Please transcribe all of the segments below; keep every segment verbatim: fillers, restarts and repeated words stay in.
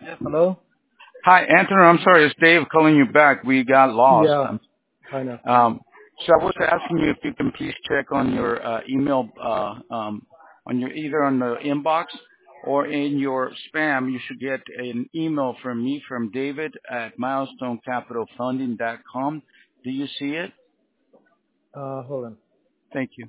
Yes, hello? Hi, Anthony. I'm sorry, it's Dave calling you back. We got lost. Yeah, Um, I know. um, so I was asking you if you can please check on your uh, email, uh, um, on your either on the inbox or in your spam. You should get an email from me from David at milestone capital funding dot com. Do you see it? Uh, hold on. Thank you.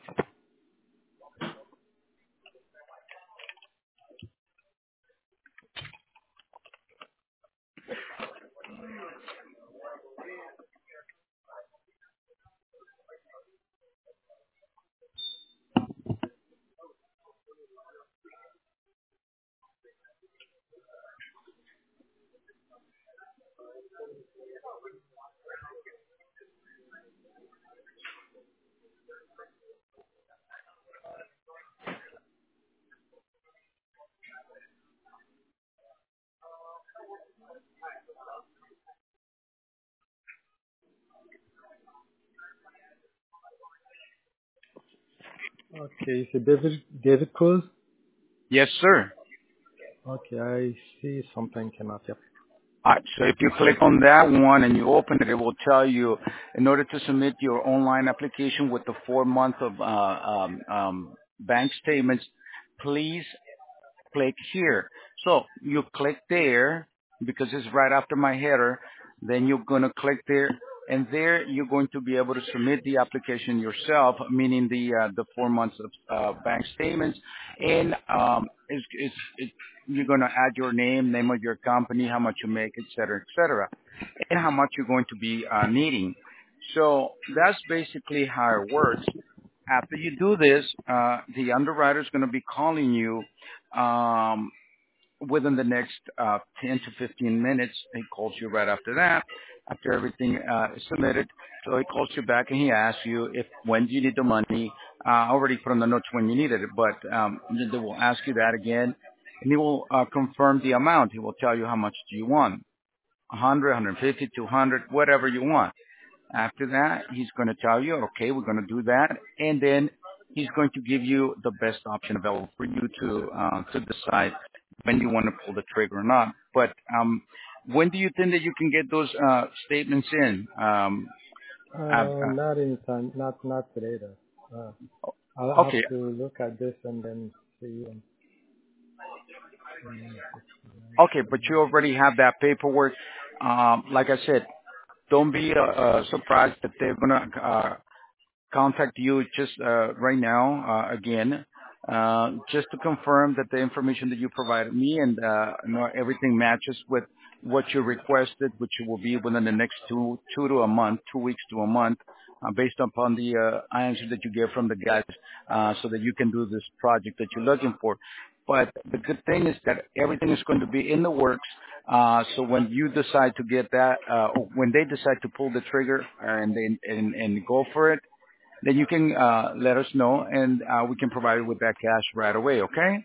Okay, so David, David Cruz? Yes, sir. Okay, I see something came up. Yep. All right, so if you click on that one and you open it, it will tell you in order to submit your online application with the four month of uh, um, um, bank statements, please click here. So you click there because it's right after my header. Then you're going to click there, and there you're going to be able to submit the application yourself, meaning the uh, the four months of uh, bank statements. And um, it's, it's, it, you're going to add your name, name of your company, how much you make, et cetera, et cetera, and how much you're going to be uh, needing. So that's basically how it works. After you do this, uh, the underwriter is going to be calling you um, within the next uh, ten to fifteen minutes. He calls you right after that, after everything uh, is submitted. So he calls you back and he asks you if when do you need the money. Uh, I already put on the notes when you needed it, but um, they will ask you that again, and he will uh, confirm the amount. He will tell you how much do you want, one hundred, one hundred fifty, two hundred, whatever you want. After that, he's going to tell you, okay, we're going to do that, and then he's going to give you the best option available for you to uh, to decide when you want to pull the trigger or not. But um, when do you think that you can get those uh, statements in? Um, uh, Uh, uh, not anytime, not, not today though. Uh, I'll have okay, to look at this and then see. And, okay, but you already have that paperwork. Um, like I said, don't be uh, uh, surprised that they're going to uh, contact you just uh, right now uh, again, uh, just to confirm that the information that you provided me and uh, you know, everything matches with what you requested, which will be within the next two two to a month, two weeks to a month, uh, based upon the uh, answer that you get from the guys, uh, so that you can do this project that you're looking for. But the good thing is that everything is going to be in the works. Uh, so when you decide to get that, uh, or when they decide to pull the trigger and, and, and, and go for it, then you can uh, let us know, and uh, we can provide you with that cash right away, okay?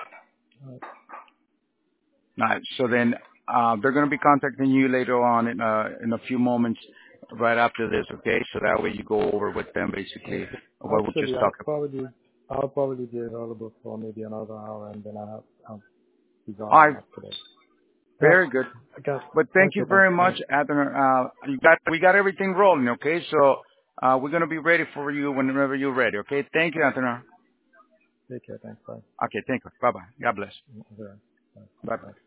All right. So then uh, they're going to be contacting you later on in, uh, in a few moments right after this, okay? So that way you go over with them basically what we just actually, I'll talked about. probably, I'll probably be available for maybe another hour and then I'll, I'll be All gone right. after that. Yeah, Very good. I guess. But thank Thank you you. Thanks. very much, Thanks. Adner. Uh, you got, we got everything rolling, okay? So uh, we're going to be ready for you whenever you're ready, okay? Thank you, Adner. Take care. Thanks. Bye. Okay, thank you. Bye-bye. God bless. Yeah. Bye. Bye-bye. Bye.